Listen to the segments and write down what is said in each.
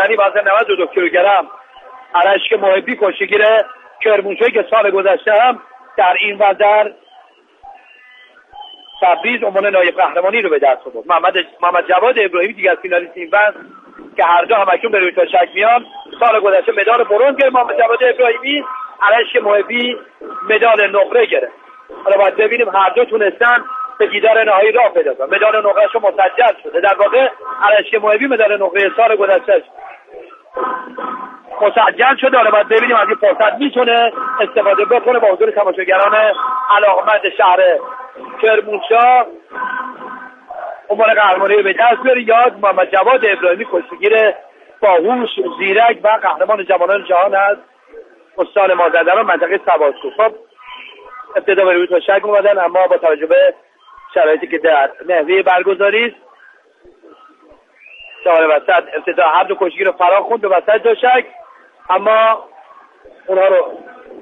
قهرمانی وزن 92 کیلوگرم اشک محبی کشتیگیر کرمانشاهی که سال گذشته هم در این وزن تبریز عنوان نایب قهرمانی رو به دست آورد. محمد جواد ابراهیمی دیگر فینالیست این بحث که هر دو همکنون به روی تشک میان، سال گذشته مدال برنز گرفت محمد جواد ابراهیمی، اشک محبی مدال نقره گرفت. حالا باید ببینیم هر دو تونستن به دیدار نهایی راه پیدا کنن. مدال نقره‌اش مسجل شده. در واقع اشک محبی مدال نقره سال گذشته مسجل شده. حالا باید ببینیم از این فرصت میتونه استفاده بکنه با حضور تماشاگران علاقمند شهر کرمانشاه عنوان قهرمانی رو به دست بیاره. یاد محمد جواد ابراهیمی کشتیگیر باهوش، زیرک و قهرمان جوانان جهان است. استان مازندران منطقه سوادکوه. خب ابتدا به روی تشک اومدن، اما با توجه به شرایطی که در نحوه برگزاری است در وسط ابتدا هر دو کشتیگیر رو فرا خوند به وسط تشک، اما اونها رو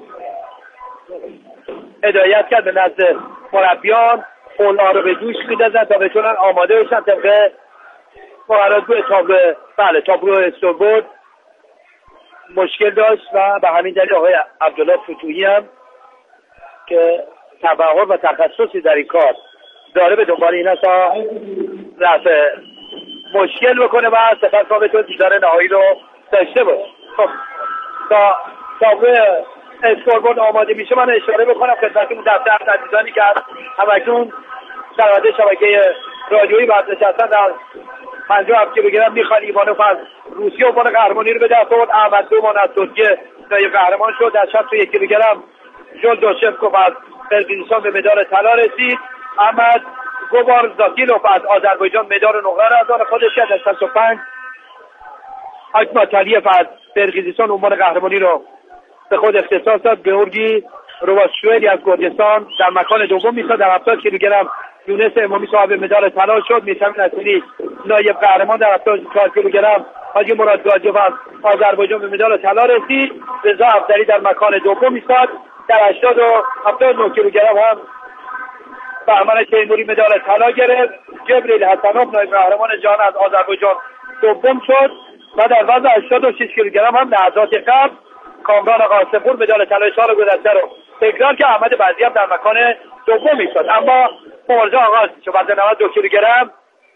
هدایت کرد به نزد مربیان، قول‌ها رو به دوش می‌دادن تا بتونن آماده بشن طبق مقررات. تابلو استوربورد مشکل داشت و به همین دلیل آقای عبدالله فتوحی هم که تبحر و تخصصی در این کار داره به دنبال این است تا رفع مشکل بکنه و سپس ما بتونه دیدار نهایی رو داشته باشه. خب تا تابلو اسکوربورد آماده میشه من اشاره بکنم خدمتتون دفتر عزیزانی که همکنون شنونده شبکه رادیویی برنشستن در 57 کیلوگرم میخوان ایوانوف از روسیه عنوان قهرمانی رو به دست آورد. احمد دومان از ترکیه نایب قهرمان شد. در 61 کیلوگرم ژول دوشفکوف از قرقیزستان به مدال طلا رسید. احمد گوبارزاکیلوف از آذربایجان مدال نقره را از آن خودش کرد. در 65 آکماتالیف از قرقیزستان عنوان قهرمانی رو به خود اختصاص داد. گیورگی رواسشوئلی از گرجستان در مکان دوم میساد. در 70 کیلوگرم یونس امامی صاحب مدال طلا شد. میثم نصیری نایب قهرمان. در 74 کیلوگرم حاجی مراد گاجیف از آذربایجان به مدال طلا رسید. رضا افضلی در مکان دوم میساد. در 80 و 79 کیلوگرم هم بهمن تیموری مدال طلا گرفت. جبریل حسنوف نایب قهرمان جهان از آذربایجان دوم شد و در وزن 86 کیلوگرم هم لحظات قبل کامران قاسمپور مدال طلای سال گذشته رو تکرار که احمد بعضی هم در مکان دوم ایستاد. اما مبارزه آغاز شد. وزن 92 کیلوگرم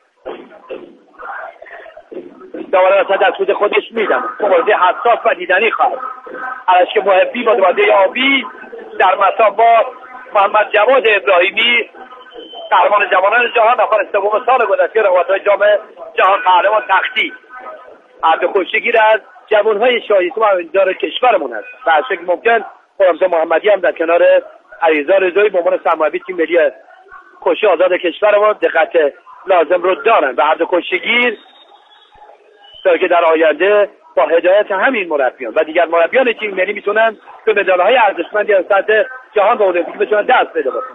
دوباره وسط از خود خودش میدم. مبارزه حساس و دیدنی خواهد. اشک محبی با دوازده آبی در مساف با محمد جواد ابراهیمی قهرمان جوانان جهان نفر سوم سال گذشته رقابت‌های جام جهان قهرمان تختی. هر دو کشتیگیر از جوانهای شایسته و امیدوار کشورمون هست. و از شکل ممکن خرمزا محمدی هم در کنار علیرضا رضایی به عنوان سرمربی تیم ملی کشتی آزاد کشورمون دقت لازم رو دارن. و هر دو کشتیگیر تا که در آینده با هدایت همین مربیان و دیگر مربیان تیم ملی میتونن به مدال‌های ارزشمندی از سطح جهان و المپیک بتونن دست پیدا بکنن.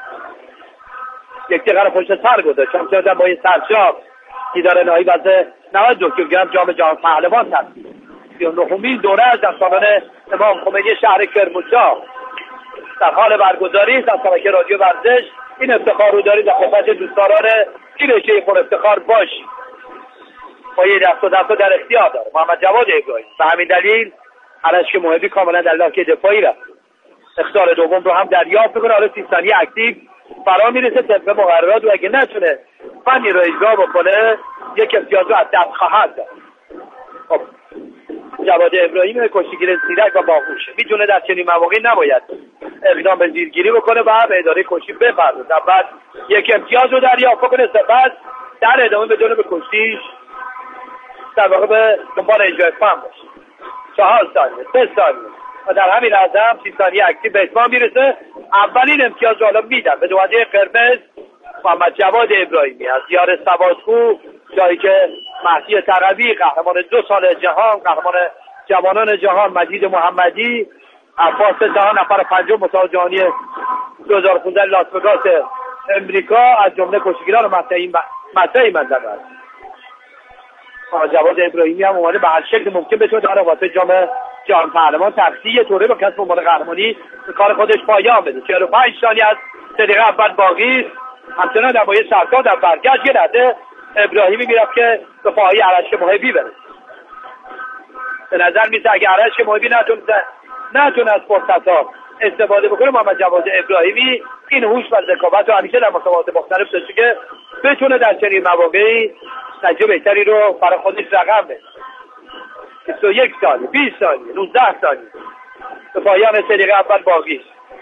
یک دقیقه پشت سر گذاشت همچنان با این سرشاب دیدار نهایی وزن 92 کیلوگرم جام جهان پهلوان تبدیل 39مین دوره از در سالن امام خمینی شهر کرمانشاه در حال برگزاری است. از شبکه رادیو ورزش این افتخار رو دارید در خدمت دوستداران این رشته پر افتخار باشید. با یه دست و در اختیار داره محمد جواد ابراهیمی. به همین دلیل اشک محبی کاملا در لاک دفاعی رفت. اختیار دوم رو هم دریافت میکنه. حالا 30 ثانیه اکتیو فرا میرسه طبق مقررات و اگه نتونه فنی رو اجرا بکنه یک امتیاز رو از دست خواهد داد. خب جواد ابراهیمی کشتیگیر زیرک و باهوشه میتونه در چنین مواقعی نباید اقدام به زیرگیری بکنه و به اداره کشتی بپردازه. بعد یک امتیاز رو دریافت کنه سپس در ادامه بدون به کشتیش در واقع به دنبال اجرای فن باشه. 4 ثانیه 3 ثانیه و در همین لحظه هم 30 ثانیه اکتیو به اتمام میرسه. اولین امتیاز رو حالا میدن به دوازده قرمز محمد جواد ابراهیمی از دیار سوادکوه، جایی که مهدی تقوی قهرمان 2 سال جهان، قهرمان جوانان جهان مجید محمدی، عباس جهان نفر پنجم مسابقه جهانی 2015 لاس وگاس امریکا از جمله کشتیگیران مطرح منطقه است. جواد ابراهیمی هم اومده به هر شکل ممکن بتونه در رقابت جام جهان پهلوان تختی طوری با کسب عنوان قهرمانی به کار خودش پایان بده. 45 ثانیه از دقیقه اول باقی همچنان در بایه سرکار در برگشت یه رده ابراهیمی میرفت که به پاهای اشک محبی برسه. به نظر میسه اگه عرش محبی نتونه از فرصت‌ها استفاده بکنه، محمد جواد ابراهیمی این هوش و ذکاوت رو همیشه در مسابقات مختلف داشته که بتونه در چنین مواقعی نتیجه بهتری رو برای خودش رقم بده. 21 ثانیه، 20 ثانیه، 19 ثانیه به پایان 3 دقیقه اول باقی.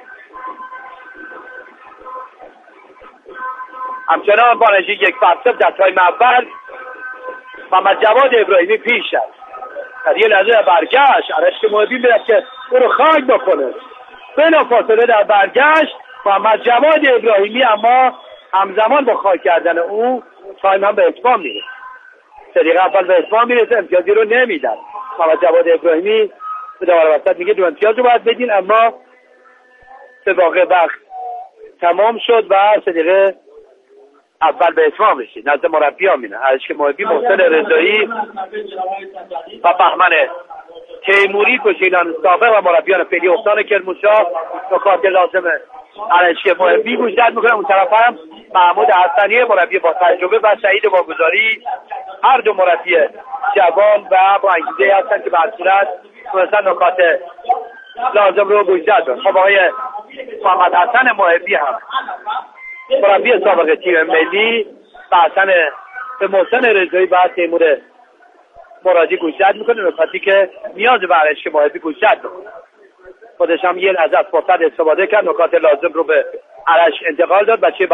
همچنان با نتیجه 1-0 در تایم اول محمد جواد ابراهیمی پیش است. در یه لحظه برگشت عرش محبی میرفت که او رو خاک بکنه، بلافاصله در برگشت محمد جواد ابراهیمی اما همزمان با خاک کردن او تایم هم به اتمام میرسه. 3 دقیقه اول به اتمام میرسه، امتیازی رو نمیدن. محمد جواد ابراهیمی به داور وسط میگه 2 امتیاز رو باید بدین، اما به واقع وقت تمام شد و 3 دقیقه اول به اتمام رسید. نزد مربیان میره عرش محبی، محسن رضایی و بهمن تیموری کشیلان سابق و مربیان فعلی استان کرمانشاه نکات لازم عرش محبی گوشزد میکنه. اون طرف هم محمود حسنی مربی با تجربه و سعید واگذاری، هر دو مربی جوان و با انگیزه هستن که به هر صورت تونستن نکات لازم رو گوشزد. خب آقای محمد حسن محبی هم مربی سابق تیم ملی به محسن رضایی و تیمور مرادی گوشزد میکنه، نکاتی که نیاز به عرش محبی گوشزد میکنه. خودش هم یه لحظه از فرصت استفاده کرد، نکات لازم رو به عرش انتقال داد. بچه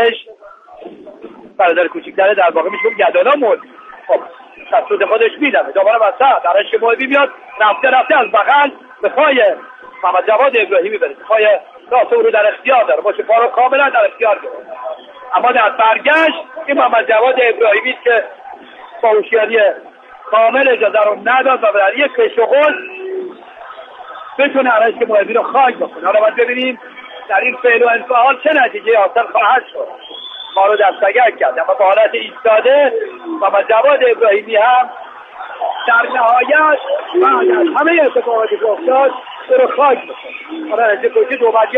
برادر کوچیک‌تره در واقع میشه گدانا مرد. خب تصویر خودش میدم دوباره وسط عرش محبی میاد، رفته از بغل به پای محمد جواد ابراهیمی برسه، پای راست او رو در اختیار داره، باشه پا رو کاملا در اختیار داره. اما در برگشت این محمد جواد ابراهیمی است که با هوشیاری کامل اجازه رو نداد و در یک پیش و قول بتونه عرش محبی رو خاک بکنه. حالا باید ببینیم در این فعل و انفعال چه نتیجه حاصل خواهد شد. ما رو دستگیر کرد، اما با حالت ایستاده محمد جواد ابراهیمی هم در نهایت بعد از همه اتفاقاتی که افتاد رو خاک بکنه. حالا نتیجه کشی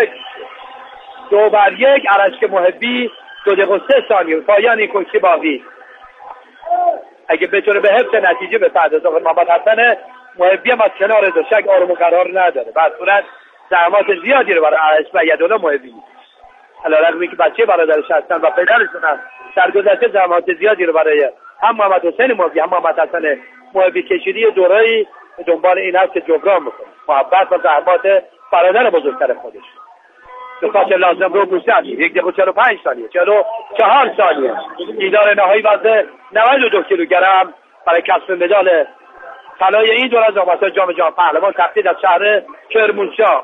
2-1 عرش محبی 2 دقیقه و 3 ثانیه پایان این کشی باقی. اگه بتونه به حفظ نتیجه به پردازه محمد حسن محبی هم از کنار دوشک آروم و قرار نداره، بعد صورت زحمات زیادی رو برای عرش و یدالله محبی علیرغم که بچه برادرش هستن و پدرشون هم در گذشته زحمات زیادی رو برای هم محمد حسین محبی هم محمد حسن محبی کشیدی، دوره‌ای به دنبال این هست که جبران بکنه محبت و زحمات برادر بزرگتر خودش. نکات لازم رو گوشزد 1 دقیقه و 45 ثانیه 44 ثانیه دیدار نهایی وزن 92 کیلوگرم برای کسب مدال طلای این دور از رقابت‌های جام جهانی پهلوان تقدید از شهر کرمانشاه.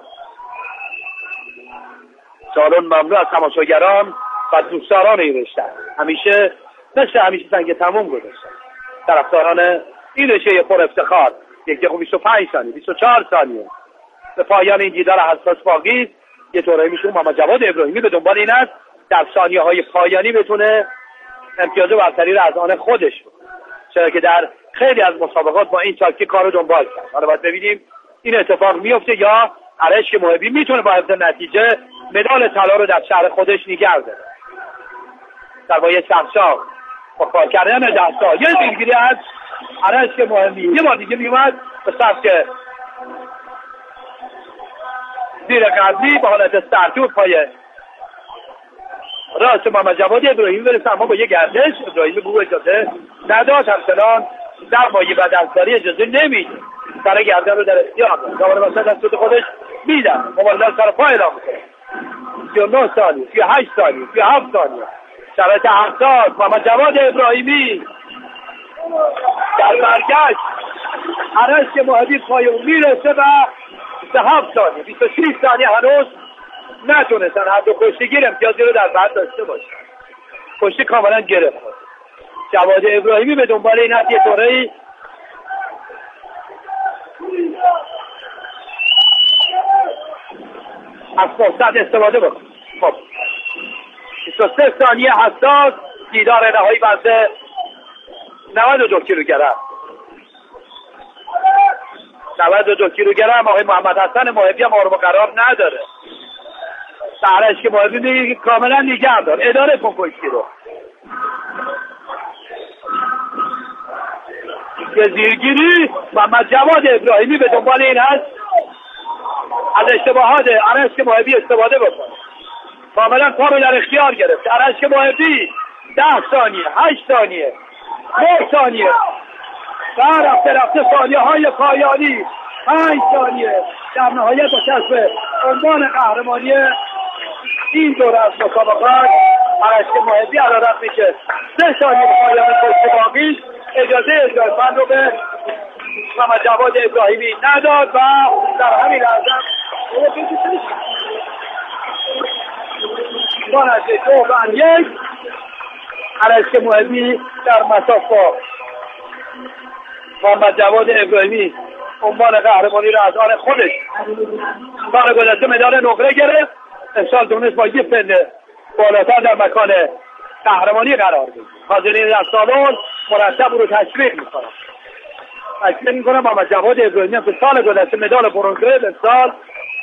سالن مملو از تماشاگران و دوستداران این رشته، همیشه سنگ تموم گذاشتن. طرفداران این رشته پر افتخار 1 دقیقه و 25 ثانیه 24 ثانیه به پایان این دیدار حساس باقی است. یه طوری میشه محمد جواد ابراهیمی به دنبال این است در ثانیه‌های پایانی بتونه امتیاز برتری را از آن خودش بکنه، چرا که در خیلی از مسابقات با این تاکتیک کارو دنبال کرد. حالا باید ببینیم این اتفاق میفته یا عرش محبی میتونه با حفظ نتیجه مدال طلا رو در شهر خودش نگه داره. در با یک سرشاق با کار کردن 10 سال یه دیگری از عرش محبی یه بار دیگه میومد به سبک زیر قضی با حالت سرتور پای راست محمد جواد ابراهیمی برسه، اما با یه گردش ابراهیمی بو اجازه نداد، همچنان در مایه بدنساری اجازه نمیده، سر گردن رو در اختیار داره. مثلا دست خودش میدن مبارزه سر پای اعلام میکنه. 39 ثانیه 38 ثانیه 37 ثانیه شرایط حساس محمد جواد ابراهیمی در برگشت عرش محبی پای اون میرسه و 27 ثانیه 26 ثانیه هنوز نتونستن هر دو کشتیگیر امتیازی رو در بعد داشته باشن. کشتی کاملا گرفت. جواد ابراهیمی به دنبال این هست یه طوره‌ای از فرصت استفاده بکنه. خب 23 ثانیه حساس دیدار نهایی وزن 92 کیلوگرم 92 کیلوگرم آقای محمد حسن محبی هم آروم قرار نداره. سهرش که محبی میگه کاملا نگه دار اداره کن کشتی رو. به زیرگیری محمد جواد ابراهیمی به دنبال این هست از اشتباهات ارشک محبی استفاده بکنه. کاملا پا رو در اختیار گرفت. ارشک محبی 10 ثانیه 8 ثانیه 9 ثانیه و رفته ثانیه های پایانی 5 ثانیه در نهایت با کسب عنوان قهرمانی این دور از مسابقات ارشک محبی علارت میشه 3 ثانیه به پایان کشتی باقی اجازه من رو به محمد جواد ابراهیمی نداد و در همین لحظه از 2-1 ارشک محبی در مساف با محمد جواد ابراهیمی عنوان قهرمانی را از آن خودش سال گذشته مدال نقره گرفت. امسال دونست با یه پله بالاتر در مکان قهرمانی قرار بگیره. حاضرین در سالن مرتب رو تشویق میکنن. تشویق میکنم محمد جواد ابراهیمی که سال گذشته مدال برنز گرفت، امسال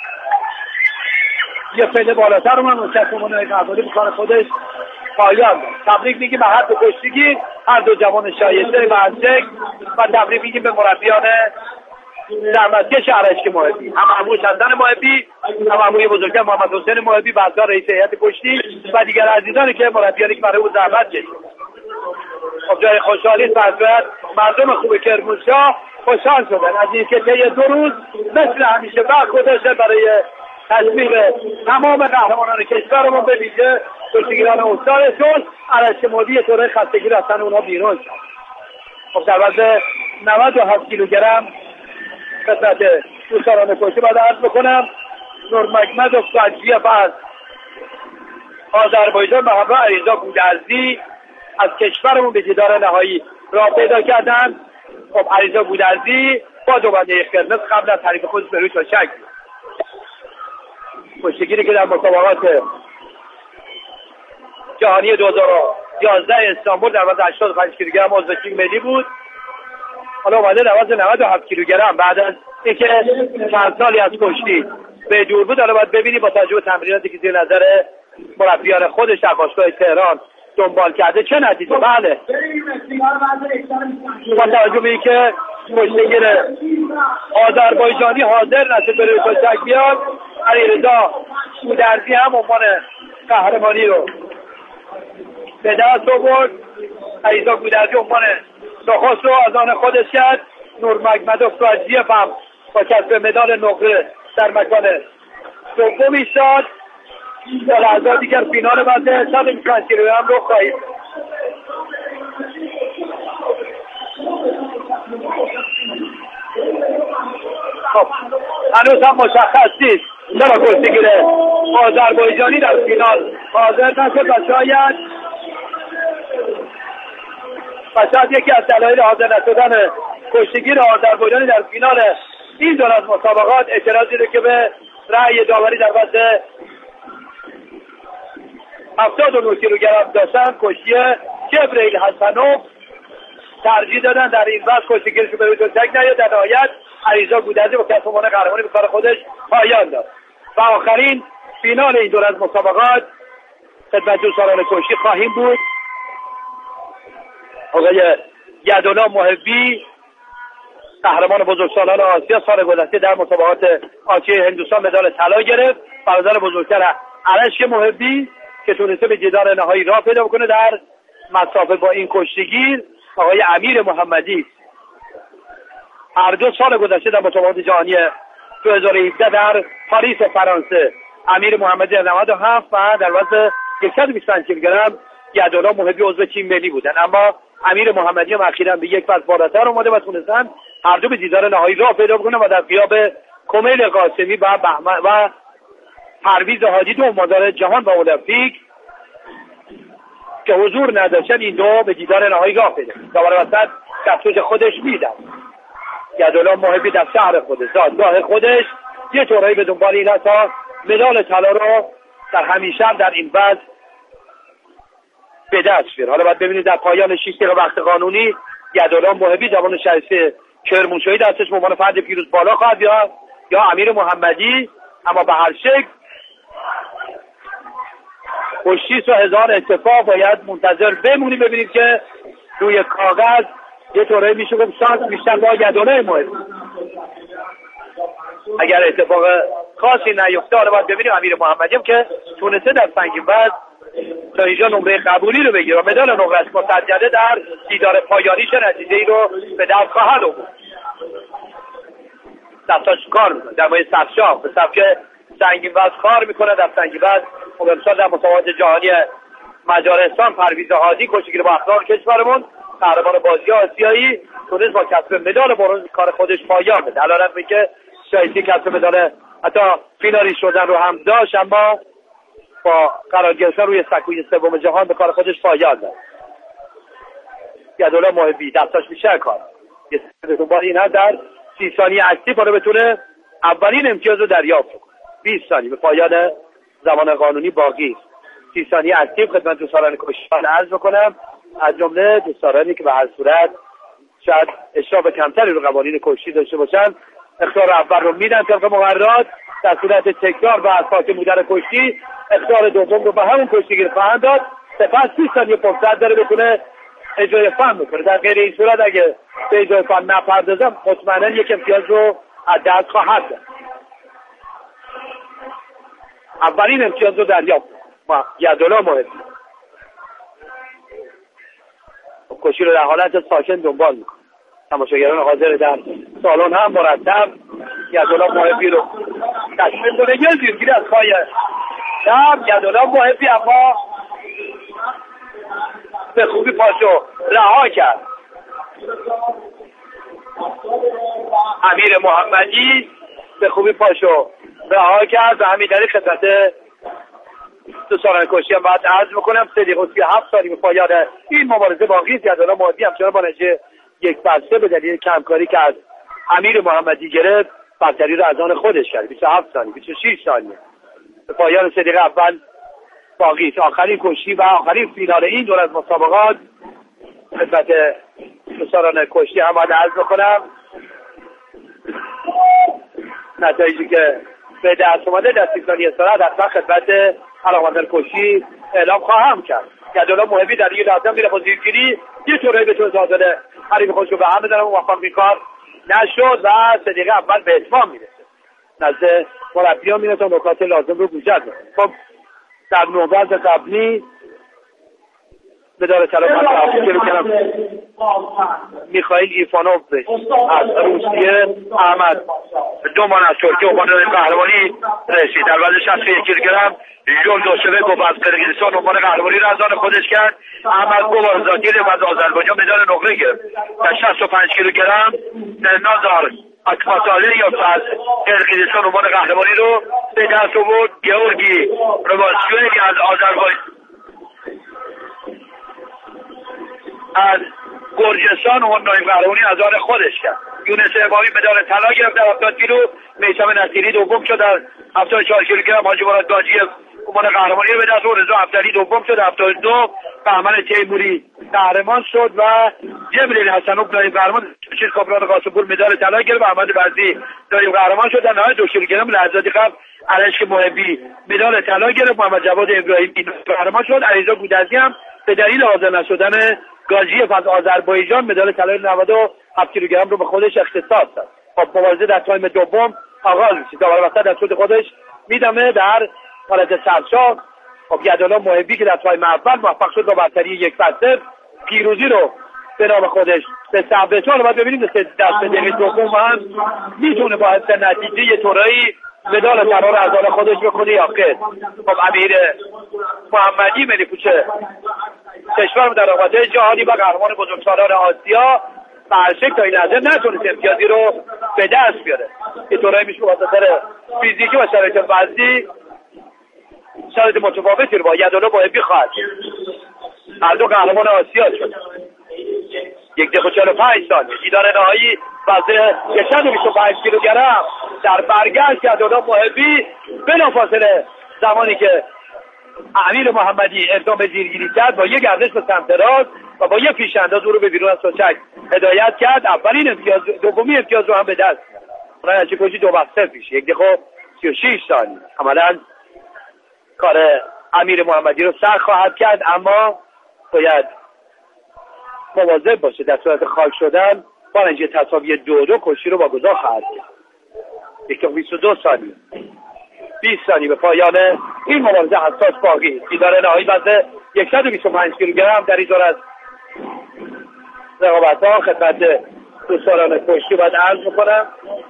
یه پله بالاتر اومد و چکمونه قهرمانی به کار خودش پایان داد. تبریک میگیم به هر دو کشتیگیر، هر دو جوان شایسته برچک و تبریک میگیم به مربیان زحمتکش ارشک محبی، هم عموی حسن محبی، هم عموی بزرگتر محمد حسین محبی بعدا رئیس هیئت کشتی و دیگر عزیزانی که مربیانی که برای او زحمت کشیدند. خب جای خوشحالی است مردم خوب کرمانشاه خوشحال شدن از اینکه طی 2 روز مثل همیشه وقت گذاشتن برای تشویق تمام قهرمانان کشورمون به ویژه کشتیگیران استانشون. ارشک محبی طوره خستگی رفتن اونها بیرون شد. خب در وزن 97 کیلوگرم خدمت دوستان کشتی باید عرض بکنم نورمگمدوف ساجیف از آذربایجان و همراه علیرضا گودرزی از کشورمون به دیدار نهایی راه پیدا کردن. خب علیرضا گودرزی با 2 بنده قرمز قبل از حریف خودش به روی تشک کشتیگیری که در مسابقات جهانی 2011 استانبول در وزن 85 کیلوگرم عضو تیم ملی بود. حالا اومده در وزن 97 کیلوگرم بعد از اینکه چند سالی از کشتی به دور بود. حالا باید ببینیم با توجه به تمریناتی که زیر نظر مربیان خودش در باشگاه تهران دنبال کرده چه نتیجه. بله با توجه به اینکه کشتیگیر آذربایجانی حاضر نشد به روی تشک بیاد، علیرضا گودرزی هم عنوان قهرمانی رو به دست آورد. علیرضا گودرزی عنوان نخست رو از آن خودش کرد. نورمگمدوف ساجیف هم با کسب مدال نقره در مکان دوم ایستاد. در لحظات دیگر فینال وزن 125 کیلوگرم رو خواهید. خب هنوز هم مشخص نیست چرا کشتیگیر آذربایجانی در فینال حاضر نشد و شاید یکی از دلایل حاضر نشدن کشتیگیر آذربایجانی در فینال این دور از مسابقات اعتراضی رو که به رأی داوری در وزن 79 کیلوگرم داشتن کشتی جبرئیل حسنوف ترجیح دادن در این وزن کشتیگیرش رو به روی تشک نیاد. در نهایت علیرضا گودرزی با کسب عنوان قهرمانی به کار خودش پایان داد و آخرین فینال این دور از مسابقات خدمت دوستان کشتی خواهیم بود. آقای یدولا محبی قهرمان بزرگسالان آسیا سال گذشته در مسابقات آسیای هندوستان مدال طلا گرفت. برادر بزرگتر ارشک محبی که تونسته به دیدار نهایی راه پیدا بکنه در مسافه با این کشتیگیر آقای امیر محمدی. هر دو سال گذشته در مسابقات جهانی 2017 در پاریس فرانسه امیر محمدی در 97 و در وزن 125 کیلوگرم یدولا محبی عضو تیم ملی بودن، اما امیر محمدی هم اخیراً به یک وزن بالاتر اومده و تونستن هر دو به دیدار نهایی راه پیدا بکنن و در غیاب کمیل قاسمی و پرویز حاجی دو مدال جهان و المپیک که حضور نداشتن این دو به دیدار نهایی راه پیدا کردن. داور وسط دستور خودش میدن یدولا محبی در شهر خودش دادگاه خودش یه طورایی به دنبال این هست تا مدال طلا رو در همیشه در این وزن به دست بیاره. حالا باید ببینید در پایان 6 دقیقه وقت قانونی یدولا محبی جوان شایسته کرمانشاهی دستش به عنوان فرد پیروز بالا خواهد یا امیر محمدی. اما به هر شکل خوشیس و هزار اتفاق باید منتظر بمونیم ببینیم که روی کاغذ یه طوره میشه گفت شانس بیشتر با گدونه محبی. اگر اتفاق خاصی نیفته حالا باید ببینیم امیر محمدی هم که تونسته در سنگین وزن تا اینجا نمره قبولی رو بگیره و مدال نقره‌اش مسجله در دیدار پایانیش نتیجه‌ای رو به دست خواهد آورد. دستاش کار میکنه در مورد سرشاه به سبک سنگین وزن کار میکنه. در سنگین وزن امسال در مسابقات جهانی مجارستان پرویز هادی کشتیگیر با اخلاق کشورمون قهرمان بازی آسیایی تونست با کسب مدال برنز کار خودش پایان بده. علارغم اینکه شایسته کسب مدال حتی فینالی شدن رو هم داشت، اما با قرار گرفتن روی سکوی سوم جهان به کار خودش پایان داد. یدالله محبی دستاش میشه کار یه دنبال این هست در 30 ثانیه اکتیو کنه بتونه اولین امتیاز رو دریافت کنه. 20 ثانیه به پایان زمان قانونی باقی 30 ثانیه اکتیو خدمت دوستان کشتیان عرض بکنم، از جمله دوستانی که به هر صورت شاید اشراف کمتری رو قوانین کشتی داشته باشن اختیار اول رو میدن طبق مقررات، در صورت تکرار و اساس بودن کشتی اختیار دوم رو به همون کشتیگیر خواهند داد. سپس 30 ثانیه فرصت داره بتونه اجرای فن بکنه. در غیر این صورت اگه به اجرای فن نپردازم مطمئنا یک امتیاز رو از دست خواهد داد. اولین امتیاز رو دریافت یدالله محبی کشتی رو در حالت ساکن دنبال میکنه. تماشاگران حاضر در سالن هم مرتب یدالله محبی رو تشویق کنه. یه زیرگیری از پای شب یدالله محبی اما به خوبی پاشو رها کرد. امیر محمدی به خوبی پاشو رها کرد و همین دلیل خدمت دوستان کشتی هم باید عرض میکنم 3 دقیقه و 37 ثانیه به پایان این مبارزه باقی است. یدالله محبی همچنان با نتیجه 1-3 به دلیل کمکاری که از امیر محمدی گرفت برتری رو از آن خودش کرد. 27 ثانیه 26 ثانیه به پایان 3 دقیقه اول باقی است. آخرین کشتی و آخرین فینال این دور از مسابقات خدمت دوستان کشتی هم باید عرض بکنم نتایجی که به دست اومده در 30 ثانیه استراحت حتما خدمت علاقمندان کشتی اعلام خواهم کرد. یدالله محبی در یه لحظه میره با زیرگیری یه طوری به طور زاده حریف خودش رو به هم بدن و موفق این کار نشد و 3 دقیقه اول به اتمام میرسه. نزد مربیان میره تا نکات لازم رو گوشت بکنه. خب در نوبت قبلی مدال طلا رو کردم میخائیل ایفانوف از روسیه، احمد دومان از ترکیه عنوان قهرمانی رسید. در وزن 61 کیلوگرم ژول دوشوک از قرقیزستان عنوان قهرمانی را از آن خودش کرد. احمد گوارزادیل از آذربایجان مدال نقره گرفت. در 65 کیلوگرم نازار اکماتالیوف از قرقیزستان عنوان قهرمانی رو به دست آورد. گیورگی رواسیوی از آذربایجان از گرجستان عنوان قهرمانی از آن خودش کرد. یونس امامی مدال طلا گرفت در 70 کیلو. میثم نصیری دوم شد در 74 کیلوگرم. حاجی مراد گاجیف عنوان قهرمانی رو به دست آورد. رضا افتری دوم شد در 72. بهمن تیموری قهرمان شد و جبریل حسنوف نایب قهرمان. شیر کاپران قاسمپور مدال طلا گرفت. احمد برزی نایب قهرمان شد. در نهایت 2 کیلوگرم لحظاتی قبل اشک محبی مدال طلا گرفت. محمد جواد ابراهیمی قهرمان شد. علیرضا گودرزی هم به دلیل حاضر نشدن گاجیف از آذربایجان مدال طلای 97 کیلوگرم رو به خودش اختصاص داد. خب مبارزه در تایم دوم آغاز میشه. داور وسط در سود خودش میدمه در حالت سرشار. خب یدالله محبی که در تایم اول موفق شد با برتری 1-0 پیروزی رو به نام خودش به ثبت کنه. بعد ببینیم دست دقیقه دوم هم میتونه با حفظ نتیجه یه طورایی مدال طلا رو از آن خودش بکنه یا خیر. خب امیر محمدی ملی پوچه کشور در رقابت‌های جهانی و قهرمان بزرگسالان آسیا به هر شکل تا این لحظه نتونست امتیازی رو به دست بیاره. یه طورایی میشه با خاطر فیزیکی و شرایط وضعی شرایط متفاوتی رو با یدالله محبی خواهد. هر دو قهرمان آسیا شد. 1 دقیقه و 45 ثانیه دیدار نهایی وزن 125 کیلوگرم در برگشت یدالله محبی بلافاصله زمانی که امیر محمدی اقدام به زیرگیری کرد با یک گردش به سمت راست و با یک پیشانداز او رو به بیرون از سوچک هدایت کرد. اولین امتیاز دومی امتیاز رو هم به دست رنجی کشی 2-0 پیش 1 دقیقه و 36 ثانیه. عملاً کار امیر محمدی رو سر خواهد کرد، اما باید مواظب باشه در صورت خاک شدن با اینجا تساوی 2-2 کشتی رو واگذار خواهد کرد. 22 ثانیه 20 ثانیه به پایان این مبارزه حساس باقی. دیدار نهایی وزن 125 کیلوگرم در این دور از رقابت‌ها خدمت دوستان کشتی باید عرض میکنم.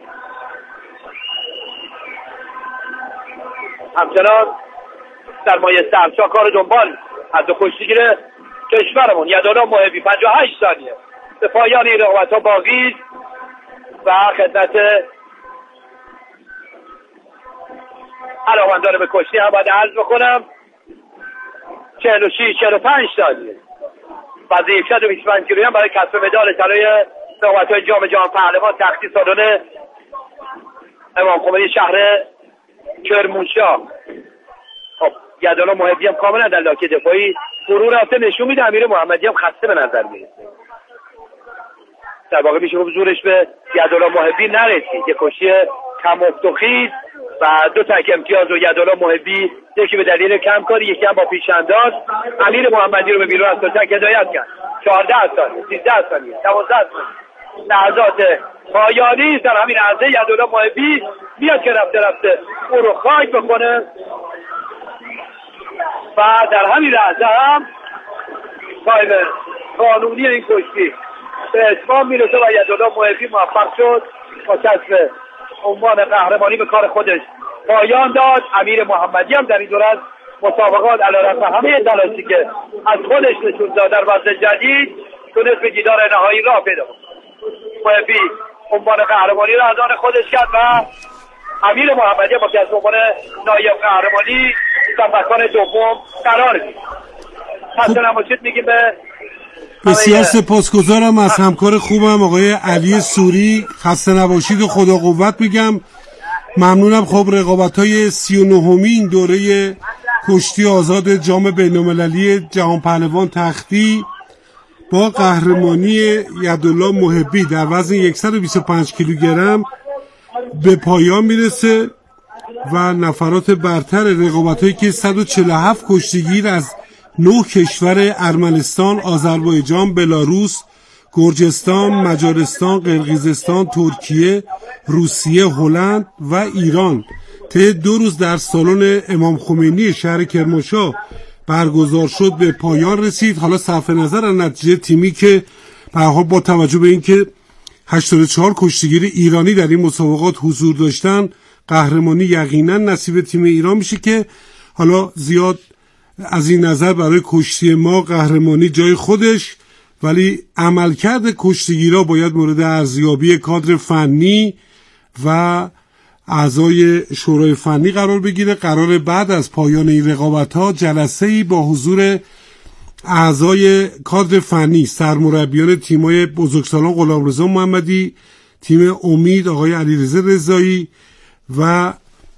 همچنان در مایه سرچا کار دنبال از دو کشتیگیر کشورمون یدالا محبی 58 ثانیه به پایان این رقابت‌ها باقی و خدمت علاقمندان به کشتی هم باید عرض بکنم 46-45 ثانیه وزن 125 کیلوگرم برای کسب مدال طلای رقابت‌های جام جهان پهلوان تختی سالن امام خمینی شهر کرمانشاه. خب یدالا محبی هم کاملا در لاک دفاعی فرو رفته نشون میده. امیر محمدی هم خسته به نظر میاد. در واقع میشه زورش به یدالا محبی نرسید. یک کشتی کم افت و خیز و 2 تک امتیاز و یدالا محبی یکی به دلیل کم کاری یکی هم با پیشانداز امیر محمدی رو به بیرون از تک هدایت کرد. 14 ثانیه 13 ثانیه 12 ثانیه لحظات پایانی در همین لحظه یدالا محبی میاد که رفته او رو خاک بکنه و در همین لحظه هم تایم قانونی این کشتی به اتمام میرسه و یدالا محبی موفق شد با کسب عنوان قهرمانی به کار خودش پایان داد. امیر محمدی هم در این دور از مسابقات علیرغم همه تلاشی که از خودش نشون داد در وزن جدید تونست به دیدار نهایی راه پیدا کنه. محبی عنوان قهرمانی را از آن خودش کرد و امیر محمدی با کسب عنوان نایب قهرمانی در مکان دوم قرار گرفت. حسن نماشید میگیم به بسیار سپاسگزارم از همکار خوبم آقای علی سوری. خسته نباشید و خدا قوت میگم. ممنونم. خب رقابت‌های 39مین دوره کشتی آزاد جام بین‌المللی جهان پهلوان تختی با قهرمانی یدالا محبی در وزن 125 کیلوگرم به پایان میرسه و نفرات برتر رقابت‌هایی که 147 کشتیگیر از 9 کشور ارمنستان، آذربایجان، بلاروس، گرجستان، مجارستان، قرقیزستان، ترکیه، روسیه، هلند و ایران طی 2 روز در سالن امام خمینی شهر کرمانشاه برگزار شد به پایان رسید. حالا صرف نظر از نتیجه تیمی که به هر حال با توجه به اینکه 84 کشتیگیر ایرانی در این مسابقات حضور داشتن قهرمانی یقینا نصیب تیم ایران میشه که حالا زیاد از این نظر برای کشتی ما قهرمانی جای خودش، ولی عملکرد کشتیگیرا باید مورد ارزیابی کادر فنی و اعضای شورای فنی قرار بگیره. قرار بعد از پایان این رقابت‌ها جلسه‌ای با حضور اعضای کادر فنی سرمربیان تیم‌های بزرگسالان غلامرضا محمدی، تیم امید آقای علیرضا رضایی و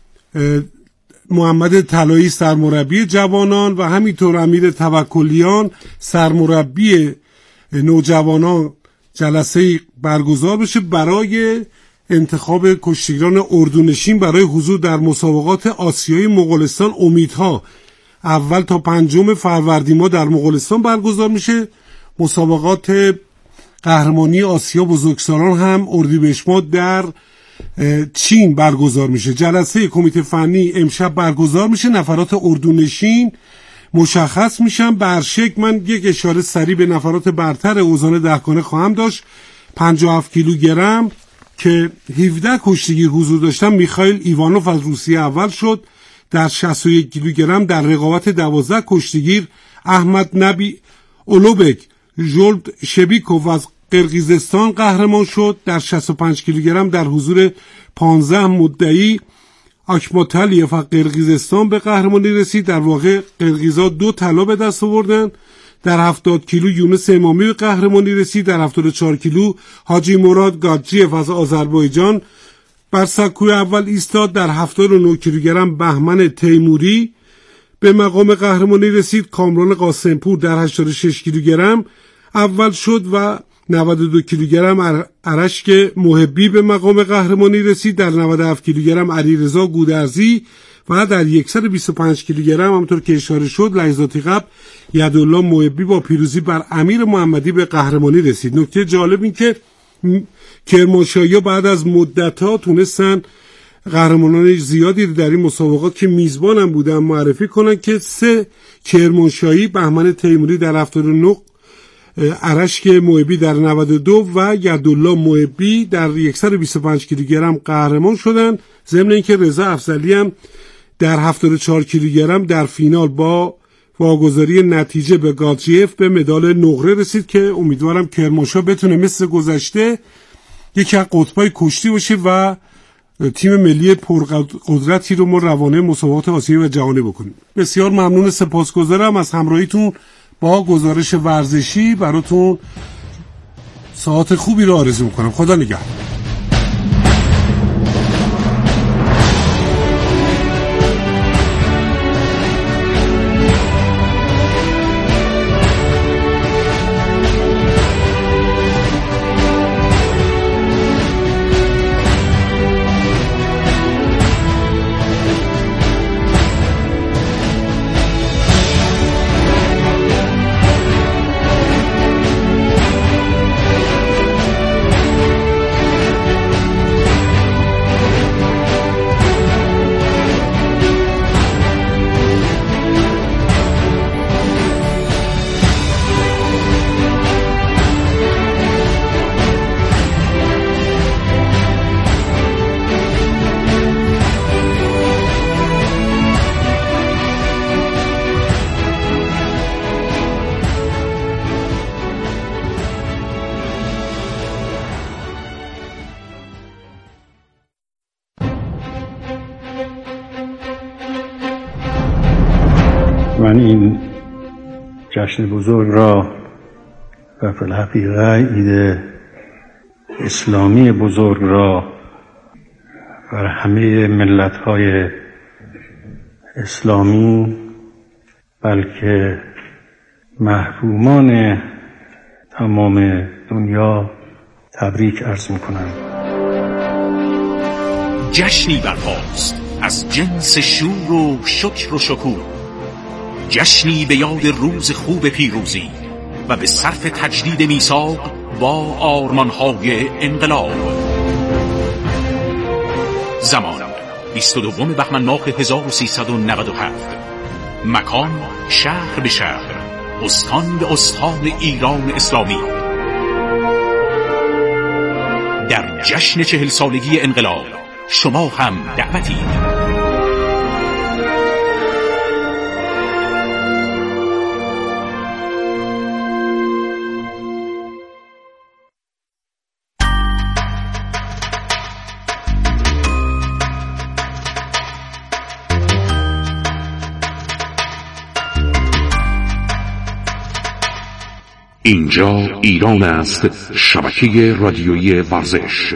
محمد طلایی سرمربی جوانان و همینطور امیر توکلیان سرمربی نوجوانان جلسه برگزار بشه برای انتخاب کشتیگران اردونشین برای حضور در مسابقات آسیای مغولستان امیدها. اول تا 5 فروردین ما در مغولستان برگزار میشه. مسابقات قهرمانی آسیا بزرگسالان هم اردیبهشت ماه در چین برگزار میشه. جلسه کمیته فنی امشب برگزار میشه. نفرات اردونشین مشخص میشن. به هر شکل من یک اشاره سریع به نفرات برتر اوزان دهگانه خواهم داشت. 57 کیلوگرم که 17 کشتیگیر حضور داشتن. میخائیل ایوانوف از روسیه اول شد. در 61 کیلوگرم در رقابت 12 کشتیگیر احمد نبی اولوبک ژولد شبیکوف از قرقیزستان قهرمان شد. در 65 کیلوگرم در حضور 15 مدعی آکماتالیف از قرقیزستان به قهرمانی رسید. در واقع قرقیزا 2 طلا به دست آوردن. در 70 کیلو یونس امامی به قهرمانی رسید. در 74 کیلو حاجی مراد گاجیف از آذربایجان بر سکوی اول ایستاد. در 79 کیلوگرم بهمن تیموری به مقام قهرمانی رسید. کامران قاسمپور در 86 کیلوگرم اول شد و 92 کیلوگرم ارشک محبی به مقام قهرمانی رسید. در 97 کیلوگرم علیرضا گودرزی و در 125 کیلوگرم همونطور که اشاره شد لحظاتی قبل یدالله محبی با پیروزی بر امیر محمدی به قهرمانی رسید. نکته جالب این که کرمانشاهی‌ها بعد از مدت‌ها تونستن قهرمانان زیادی در این مسابقات که میزبان هم بودن معرفی کنن که 3 کرمانشاهی، بهمن تیموری در 79، ارشک محبی در 92 و یدالله محبی در 125 کیلوگرم قهرمان شدن. ضمن اینکه رضا افضلی هم در 74 کیلوگرم در فینال با واگذاری نتیجه به گاتجیف به مدال نقره رسید که امیدوارم کرمانشاه بتونه مثل گذشته یکی از قطبای کشتی باشه و تیم ملی پرقدرتی رو ما روانه مسابقات آسیایی و جهانی بکنیم. بسیار ممنون، سپاسگزارم از همراهیتون با گزارش ورزشی. براتون ساعت خوبی رو آرزو میکنم. خدا نگهدار. من این جشن بزرگ را و فی الحقیقه عید اسلامی بزرگ را بر همه ملت‌های اسلامی بلکه محرومان تمام دنیا تبریک عرض می‌کنم. جشنی برپاست از جنس شور و شکر و شکوه، جشنی به یاد روز خوب پیروزی و به صرف تجدید میثاق با آرمان‌های انقلاب. زمان 22 بهمن ماه 1397. مکان شهر به شهر، استان به استان ایران اسلامی. در جشن 40 سالگی انقلاب شما هم دعوتید. اینجا ایران است، شبکه رادیویی ورزش.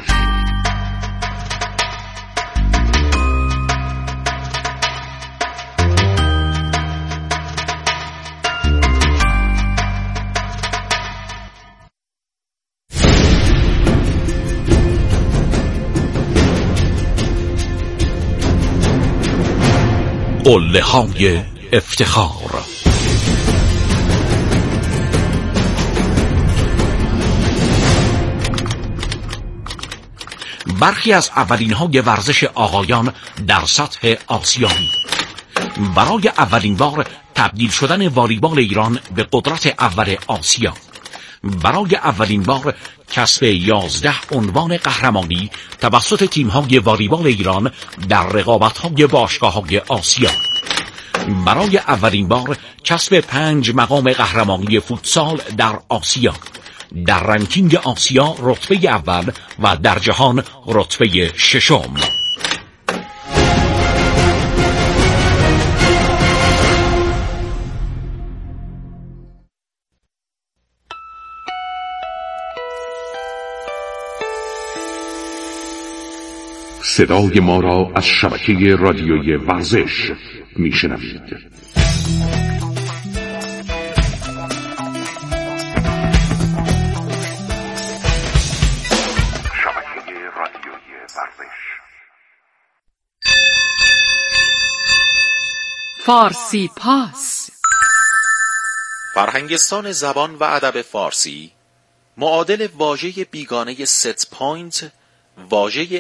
قله‌های افتخار. برخی از اولین‌های ورزش آقایان در سطح آسیایی. برای اولین بار تبدیل شدن والیبال ایران به قدرت اول آسیا. برای اولین بار کسب 11 عنوان قهرمانی توسط تیم‌های والیبال ایران در رقابت‌های باشگاه‌های آسیا. برای اولین بار کسب 5 مقام قهرمانی فوتسال در آسیا. در رنکینگ آسیا رتبه اول و در جهان رتبه 6. صدای ما را از شبکه رادیویی ورزش میشنوید. فارسی پاس. فرهنگستان زبان و ادب فارسی معادل واژه بیگانه ست پوینت، واژه